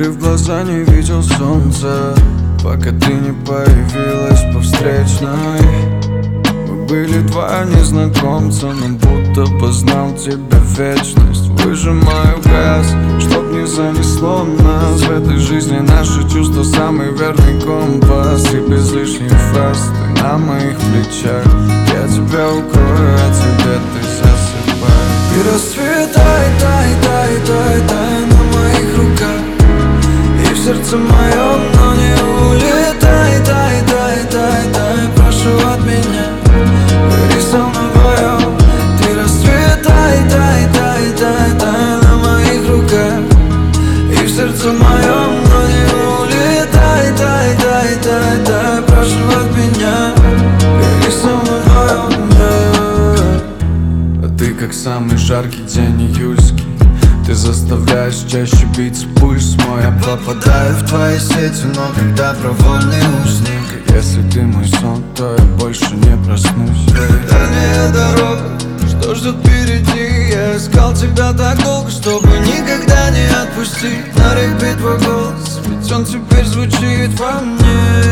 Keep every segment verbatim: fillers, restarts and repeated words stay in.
Закрыв глаза, не видел солнца, пока ты не появилась по встречной. Мы были два незнакомца, но будто познал тебя вечность. Выжимаю газ, чтоб не занесло нас. В этой жизни наши чувства самый верный компас. И без лишних фраз ты на моих плечах. Я тебя укрою, а тебе ты засыпай. И расцветай, тай, тай, тай, тай на моих руках. И в сердце моем, но не улетай, тай, тай, тай, тай. Прошу от меня, гори со мной вдвоем. Ты расцветай, тай, тай, тай, тай на моих руках. И в сердце моем, но не улетай, тай, тай, тай, тай. Прошу от меня, гори со мной вдвоем, yeah. А ты как самый жаркий день июльский. Ты заставляешь чаще биться пульс мой. Я попадаю в твои сети, но когда провольный узник. И если ты мой сон, то я больше не проснусь. Дальняя дорога, что ждет впереди. Я искал тебя так долго, чтобы никогда не отпустить. На репит твой голос, ведь он теперь звучит во мне.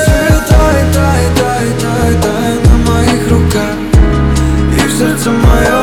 Расцветай, тай, тай, тай, тай на моих руках. И в сердце моем,